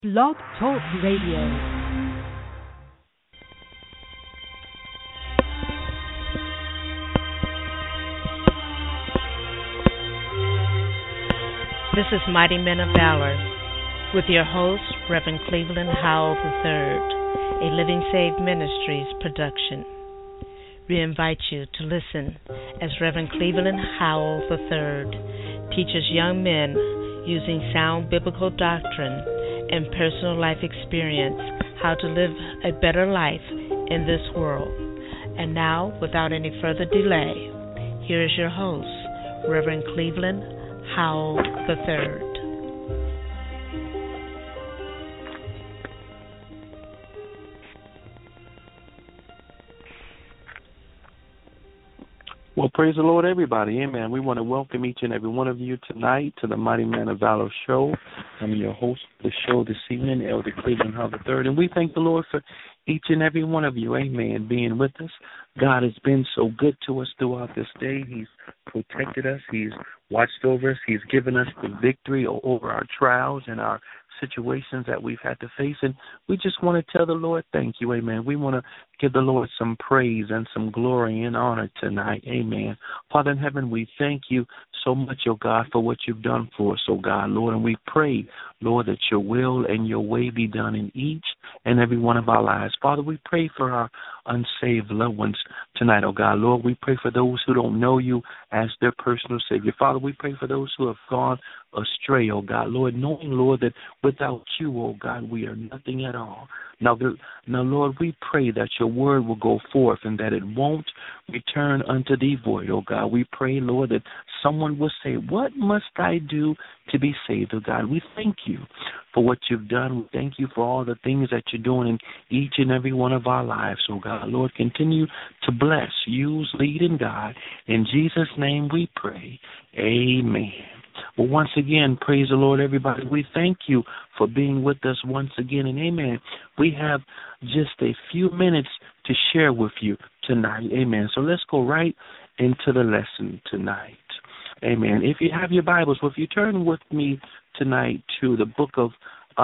Blog Talk Radio. This is Mighty Men of Valor with your host, Reverend Cleveland Howell III, a Living Saved Ministries production. We invite you to listen as Reverend Cleveland Howell III teaches young men using sound biblical doctrine and personal life experience how to live a better life in this world. And now, without any further delay, here is your host, Reverend Cleveland Howell III. Well, praise the Lord, everybody. Amen. We want to welcome each and every one of you tonight to the Mighty Man of Valor show. I'm your host of the show this evening, Elder Cleveland Howell III, and we thank the Lord for each and every one of you, amen, being with us. God has been so good to us throughout this day. He's protected us. He's watched over us. He's given us the victory over our trials and our situations that we've had to face, and we just want to tell the Lord thank you, amen. We want to give the Lord some praise and some glory and honor tonight, amen. Father in heaven, we thank you so much, oh God, for what you've done for us, oh God, Lord, and we pray, Lord, that your will and your way be done in each and every one of our lives. Father, we pray for our unsaved loved ones tonight, oh God. Lord, we pray for those who don't know you as their personal Savior. Father, we pray for those who have gone astray, oh God. Lord, knowing, Lord, that without you, oh God, we are nothing at all. Now, Lord, we pray that your word will go forth and that it won't return unto thee void, oh God. We pray, Lord, that someone will say, what must I do to be saved, oh God? We thank you for what you've done. We thank you for all the things that you're doing in each and every one of our lives, oh God. Lord, continue to bless, use, lead, and guide. In Jesus' name we pray. Amen. Well, once again, praise the Lord, everybody. We thank you for being with us once again, and amen. We have just a few minutes to share with you tonight, amen. So let's go right into the lesson tonight, amen. If you have your Bibles, well, if you turn with me tonight to the book of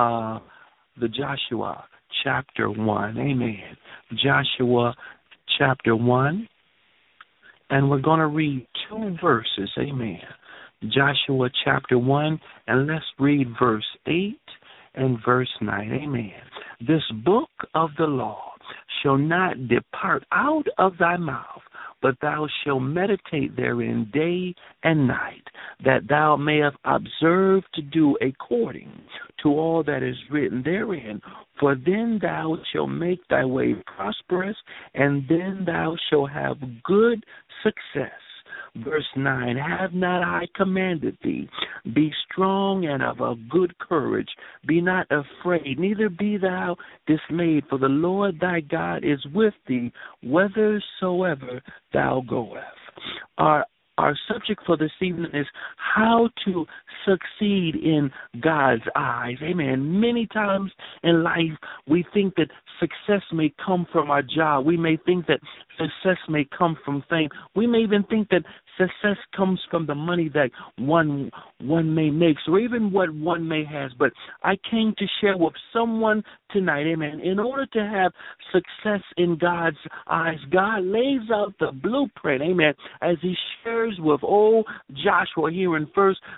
the Joshua, chapter 1, amen. Joshua, chapter 1, and we're going to read two verses, amen. Joshua chapter 1, and let's read verse 8 and verse 9. Amen. This book of the law shall not depart out of thy mouth, but thou shalt meditate therein day and night, that thou mayest observe to do according to all that is written therein. For then thou shalt make thy way prosperous, and then thou shalt have good success. Verse 9, have not I commanded thee? Be strong and of a good courage. Be not afraid, neither be thou dismayed, for the Lord thy God is with thee, whithersoever thou goest. Our subject for this evening is how to succeed in God's eyes. Amen. Many times in life, we think that success may come from our job. We may think that success may come from fame. We may even think that success comes from the money that one may make, or even what one may have. But I came to share with someone tonight, amen, in order to have success in God's eyes, God lays out the blueprint, amen, as he shares with old Joshua here in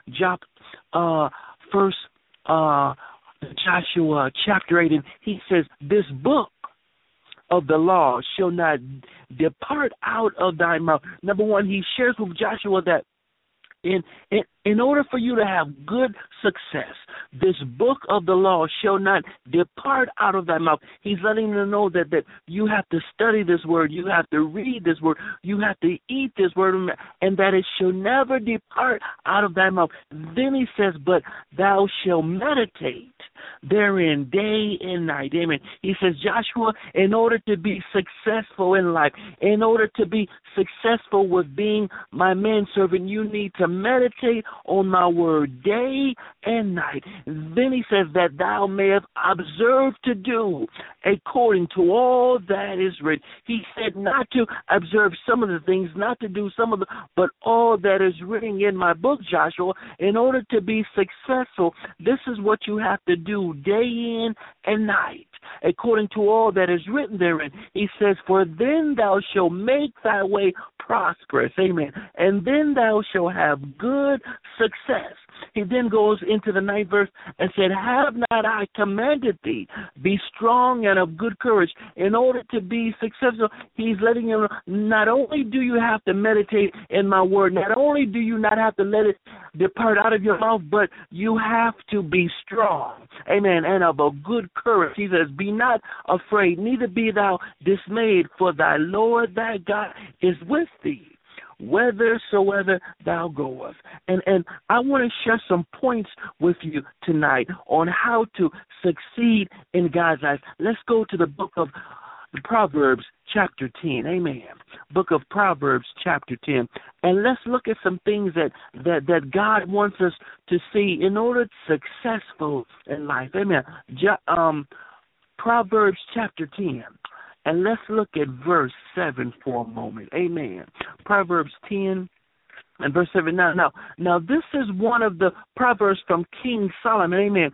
Joshua chapter 8, and he says, this book of the law shall not depart out of thy mouth. Number one, he shares with Joshua that in order for you to have good success, this book of the law shall not depart out of thy mouth. He's letting them know that you have to study this word, you have to read this word, you have to eat this word, and that it shall never depart out of thy mouth. Then he says, but thou shalt meditate therein day and night. Amen. He says, Joshua, in order to be successful in life, in order to be successful with being my manservant, you need to meditate on my word day and night. Then he says that thou mayest observe to do according to all that is written. He said not to observe some of the things, not to do some of the, but all that is written in my book, Joshua. In order to be successful, this is what you have to do day in and night, according to all that is written therein. He says, for then thou shalt make thy way prosperous, amen, and then thou shalt have good success. He then goes into the 9th verse and said, have not I commanded thee, be strong and of good courage. In order to be successful, he's letting you know, not only do you have to meditate in my word, not only do you not have to let it depart out of your mouth, but you have to be strong, amen, and of a good courage. He says, be not afraid, neither be thou dismayed, for thy Lord thy God is with thee, whithersoever thou goest. And I want to share some points with you tonight on how to succeed in God's eyes. Let's go to the book of Proverbs chapter 10. Amen. Book of Proverbs chapter 10. And let's look at some things that God wants us to see in order to be successful in life. Amen. Proverbs chapter 10. And let's look at verse 7 for a moment. Amen. Proverbs 10 and verse 7. Now this is one of the Proverbs from King Solomon. Amen.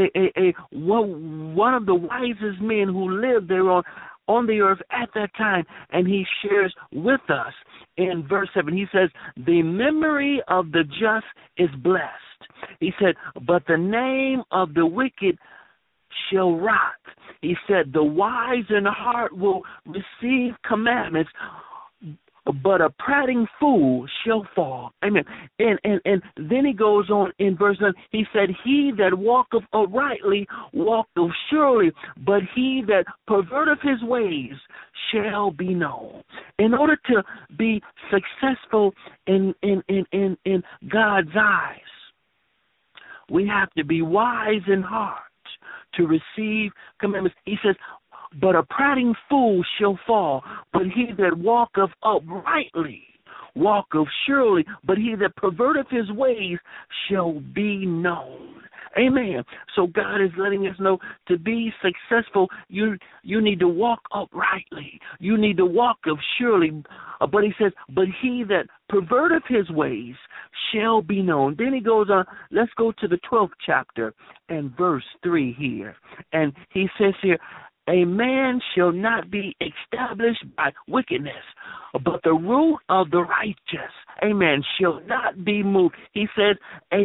One of the wisest men who lived there on the earth at that time. And he shares with us in verse 7. He says, the memory of the just is blessed. He said, but the name of the wicked shall rot. He said, the wise in heart will receive commandments, but a prating fool shall fall. Amen. And then he goes on in verse 9. He said, he that walketh uprightly walketh surely, but he that perverteth his ways shall be known. In order to be successful in God's eyes, we have to be wise in heart to receive commandments. He says, but a prating fool shall fall, but he that walketh uprightly walketh surely, but he that perverteth his ways shall be known. Amen. So God is letting us know to be successful, you need to walk uprightly. You need to walk of surely. But he says, but he that perverteth his ways shall be known. Then he goes on, let's go to the 12th chapter and verse 3 here. And he says here, a man shall not be established by wickedness, but the root of the righteous, amen, shall not be moved. He said,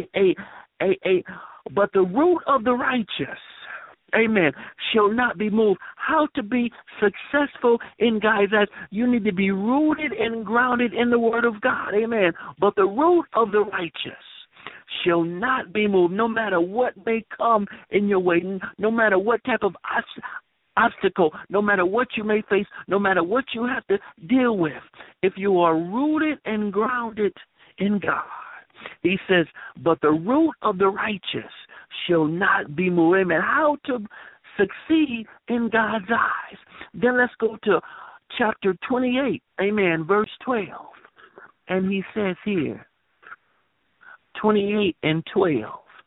but the root of the righteous, amen, shall not be moved. How to be successful in God's eyes? You need to be rooted and grounded in the Word of God, amen. But the root of the righteous shall not be moved, no matter what may come in your way, no matter what type of obstacle, no matter what you may face, no matter what you have to deal with. If you are rooted and grounded in God, he says, but the root of the righteous shall not be moved. Amen. How to succeed in God's eyes. Then let's go to chapter 28, amen, verse 12. And he says here, 28 and 12.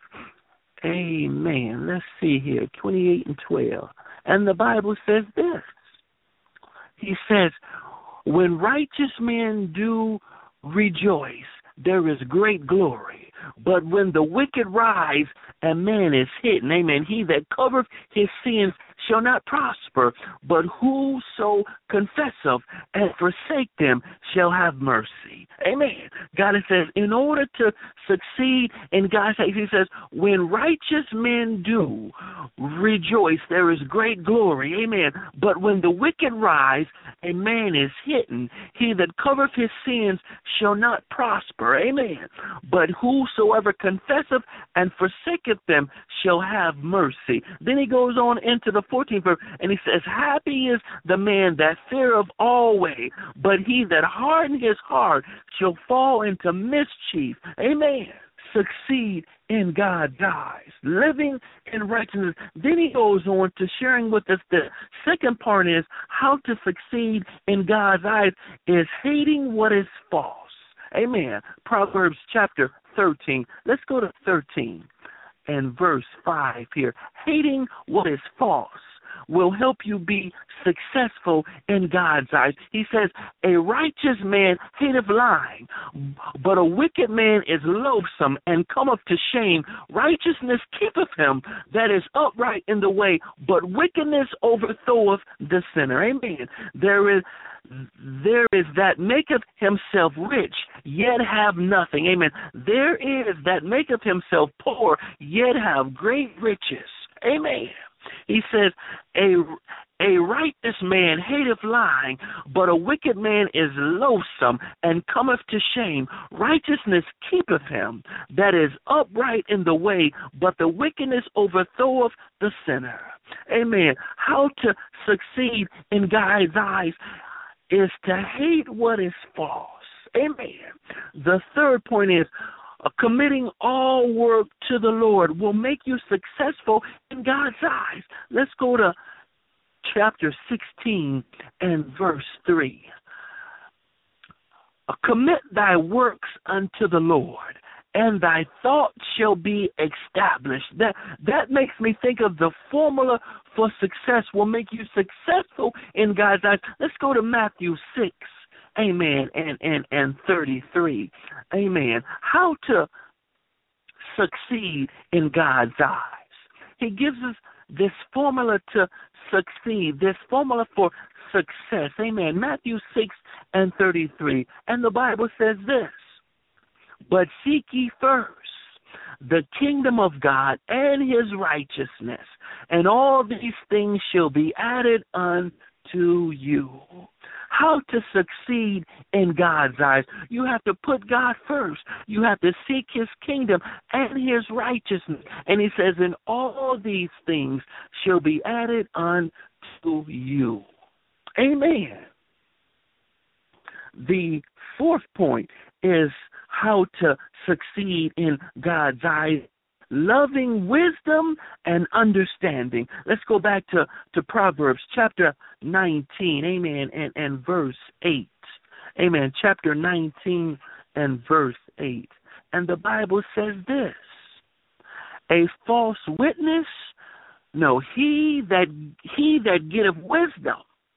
Amen. Let's see here, 28 and 12. And the Bible says this. He says, when righteous men do rejoice, there is great glory. But when the wicked rise, a man is hidden. Amen. He that covereth his sins shall not prosper, but whoso confesseth and forsake them shall have mercy. Amen. God says, in order to succeed in God's eyes, he says, when righteous men do rejoice, there is great glory. Amen. But when the wicked rise, a man is hidden. He that covereth his sins shall not prosper. Amen. But whosoever confesseth and forsaketh them shall have mercy. Then he goes on into the 14th verse, and he says, happy is the man that feareth always, but he that hardeneth his heart shall fall into mischief. Amen. Succeed in God's eyes, living in righteousness. Then he goes on to sharing with us the second part is how to succeed in God's eyes is hating what is false. Amen. Proverbs chapter 13. Let's go to 13 and verse 5 here. Hating what is false will help you be successful in God's eyes. He says, a righteous man hateth lying, but a wicked man is loathsome and cometh to shame. Righteousness keepeth him that is upright in the way, but wickedness overthroweth the sinner. Amen. There is that maketh himself rich, yet have nothing. Amen. There is that maketh himself poor, yet have great riches. Amen. He says, a righteous man hateth lying, but a wicked man is loathsome and cometh to shame. Righteousness keepeth him that is upright in the way, but the wickedness overthroweth the sinner. Amen. How to succeed in God's eyes is to hate what is false. Amen. The third point is, committing all work to the Lord will make you successful in God's eyes. Let's go to chapter 16 and verse 3. Commit thy works unto the Lord, and thy thoughts shall be established. That makes me think of the formula for success will make you successful in God's eyes. Let's go to Matthew 6. Amen, and 33. Amen. How to succeed in God's eyes. He gives us this formula to succeed, this formula for success. Amen. Matthew 6 and 33. And the Bible says this, but seek ye first the kingdom of God and his righteousness, and all these things shall be added unto you. How to succeed in God's eyes. You have to put God first. You have to seek his kingdom and his righteousness. And he says, and all these things shall be added unto you. Amen. The fourth point is how to succeed in God's eyes. Loving wisdom and understanding. Let's go back to Proverbs chapter 19, amen, and verse 8. Amen, chapter 19 and verse 8. And the Bible says this, a false witness, no, he that getteth wisdom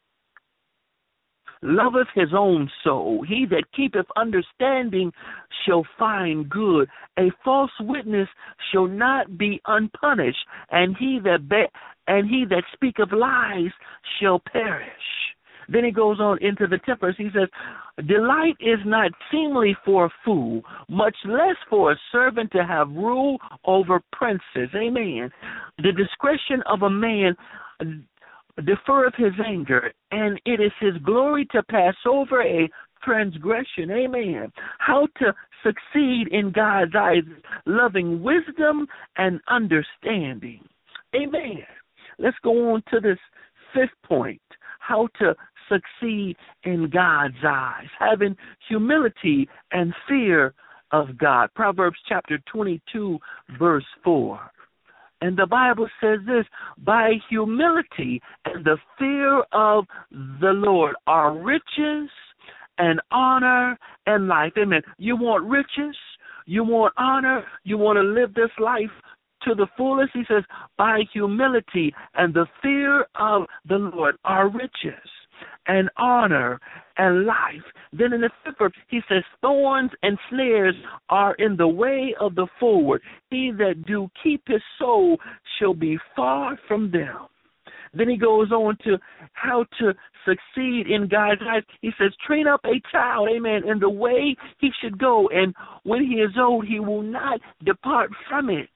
loveth his own soul. He that keepeth understanding shall find good. A false witness shall not be unpunished, and he that speaketh lies shall perish. Then he goes on into the temperance. He says, delight is not seemly for a fool, much less for a servant to have rule over princes. Amen. The discretion of a man deferreth his anger, and it is his glory to pass over a transgression. Amen. How to succeed in God's eyes, loving wisdom and understanding. Amen. Let's go on to this fifth point, how to succeed in God's eyes, having humility and fear of God. Proverbs chapter 22, verse 4. And the Bible says this, by humility and the fear of the Lord are riches and honor and life. Amen. You want riches? You want honor? You want to live this life to the fullest? He says, by humility and the fear of the Lord are riches and honor and life. Then in the fifth verse, he says, thorns and snares are in the way of the forward. He that do keep his soul shall be far from them. Then he goes on to how to succeed in God's eyes. He says, train up a child, amen, in the way he should go, and when he is old, he will not depart from it.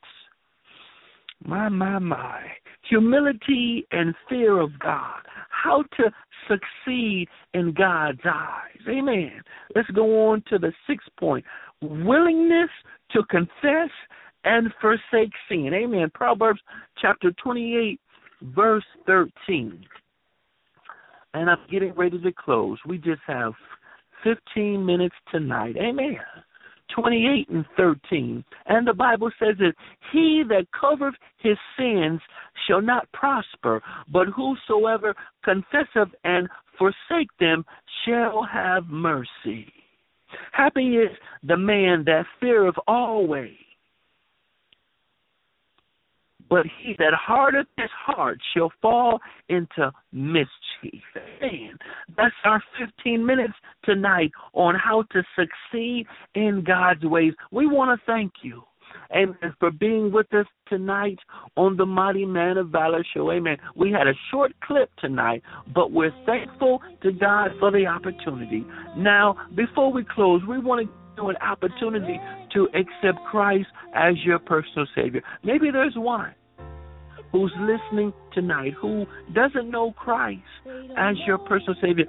My. Humility and fear of God. How to succeed in God's eyes. Amen. Let's go on to the sixth point. Willingness to confess and forsake sin. Amen. Proverbs chapter 28, verse 13. And I'm getting ready to close. We just have 15 minutes tonight. Amen. 28 and 13. And the Bible says that he that covereth his sins shall not prosper, but whosoever confesseth and forsake them shall have mercy. Happy is the man that feareth always, but he that hardeneth his heart shall fall into mischief. Man, that's our 15 minutes tonight on how to succeed in God's ways. We want to thank you, amen, for being with us tonight on the Mighty Man of Valor show. Amen. We had a short clip tonight, but we're thankful to God for the opportunity. Now, before we close, we want to give you an opportunity to accept Christ as your personal Savior. Maybe there's one who's listening tonight who doesn't know Christ as your personal Savior.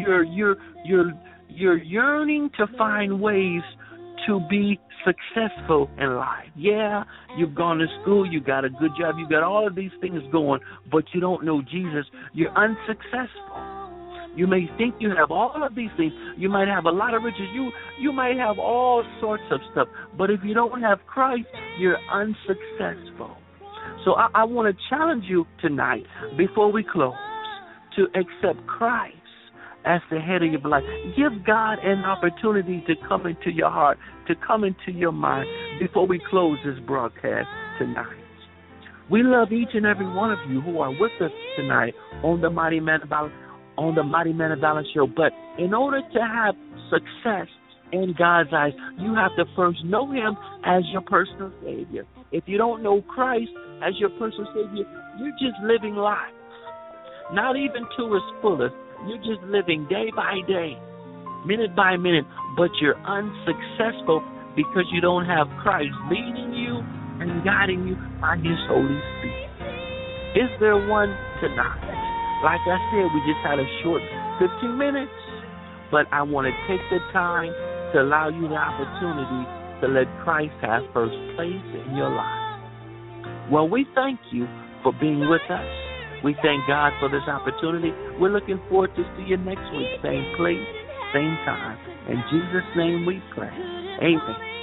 You're yearning to find ways to be successful in life. Yeah, you've gone to school, you got a good job, you got all of these things going, but you don't know Jesus. You're unsuccessful. You may think you have all of these things. You might have a lot of riches. You might have all sorts of stuff. But if you don't have Christ, you're unsuccessful. So I want to challenge you tonight, before we close, to accept Christ as the head of your life. Give God an opportunity to come into your heart, to come into your mind before we close this broadcast tonight. We love each and every one of you who are with us tonight on the Mighty Man of Valor show. But in order to have success in God's eyes, you have to first know Him as your personal Savior. If you don't know Christ as your personal Savior, you're just living life, not even to its fullest. You're just living day by day, minute by minute, but you're unsuccessful because you don't have Christ leading you and guiding you by His Holy Spirit. Is there one tonight? Like I said, we just had a short 15 minutes, but I want to take the time to allow you the opportunity to let Christ have first place in your life. Well, we thank you for being with us. We thank God for this opportunity. We're looking forward to see you next week, same place, same time. In Jesus' name we pray. Amen.